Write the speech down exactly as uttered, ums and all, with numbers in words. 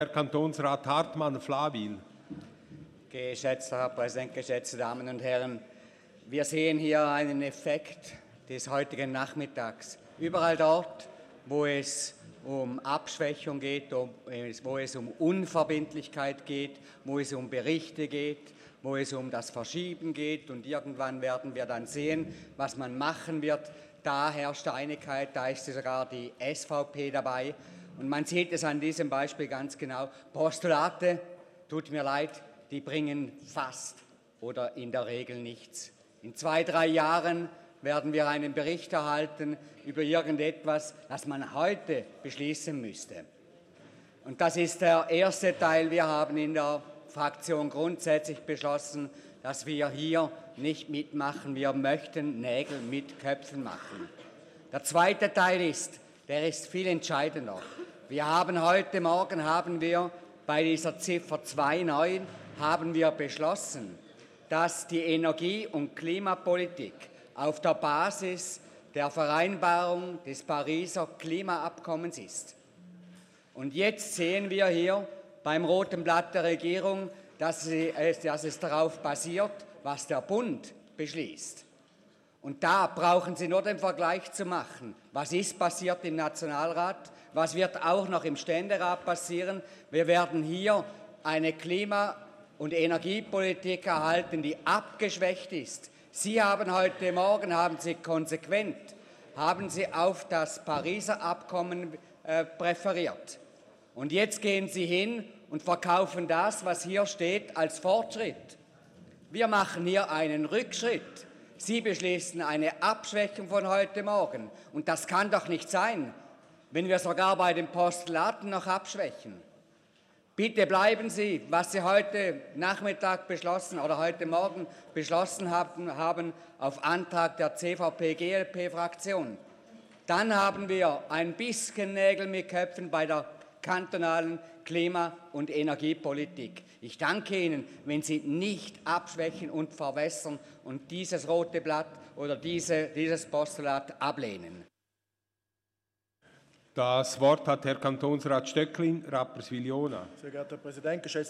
Herr Kantonsrat Hartmann, Flawil. Geschätzter Herr Präsident, geschätzte Damen und Herren, wir sehen hier einen Effekt des heutigen Nachmittags. Überall dort, wo es um Abschwächung geht, wo es um Unverbindlichkeit geht, wo es um Berichte geht, wo es um das Verschieben geht und irgendwann werden wir dann sehen, was man machen wird. Da herrscht Einigkeit, da ist sogar die S V P dabei. Und man sieht es an diesem Beispiel ganz genau. Postulate, tut mir leid, die bringen fast oder in der Regel nichts. In zwei, drei Jahren werden wir einen Bericht erhalten über irgendetwas, das man heute beschließen müsste. Und das ist der erste Teil. Wir haben in der Fraktion grundsätzlich beschlossen, dass wir hier nicht mitmachen. Wir möchten Nägel mit Köpfen machen. Der zweite Teil ist, der ist viel entscheidender. Wir haben heute Morgen, haben wir bei dieser Ziffer zwei Punkt neun, haben wir beschlossen, dass die Energie- und Klimapolitik auf der Basis der Vereinbarung des Pariser Klimaabkommens ist. Und jetzt sehen wir hier beim Roten Blatt der Regierung, dass, sie, dass es darauf basiert, was der Bund beschließt. Und da brauchen Sie nur den Vergleich zu machen. Was ist passiert im Nationalrat? Was wird auch noch im Ständerat passieren? Wir werden hier eine Klima- und Energiepolitik erhalten, die abgeschwächt ist. Sie haben heute Morgen, haben Sie konsequent, haben Sie auf das Pariser Abkommen äh, präferiert. Und jetzt gehen Sie hin und verkaufen das, was hier steht, als Fortschritt. Wir machen hier einen Rückschritt. Sie beschließen eine Abschwächung von heute Morgen. Und das kann doch nicht sein, wenn wir sogar bei den Postulaten noch abschwächen. Bitte bleiben Sie, was Sie heute Nachmittag beschlossen oder heute Morgen beschlossen haben, haben auf Antrag der C V P-G L P-Fraktion. Dann haben wir ein bisschen Nägel mit Köpfen bei der kantonalen Klima- und Energiepolitik. Ich danke Ihnen, wenn Sie nicht abschwächen und verwässern und dieses rote Blatt oder diese, dieses Postulat ablehnen. Das Wort hat Herr Kantonsrat Stöckli, Rapperswil-Jona. Sehr geehrter Herr Präsident, geschätzte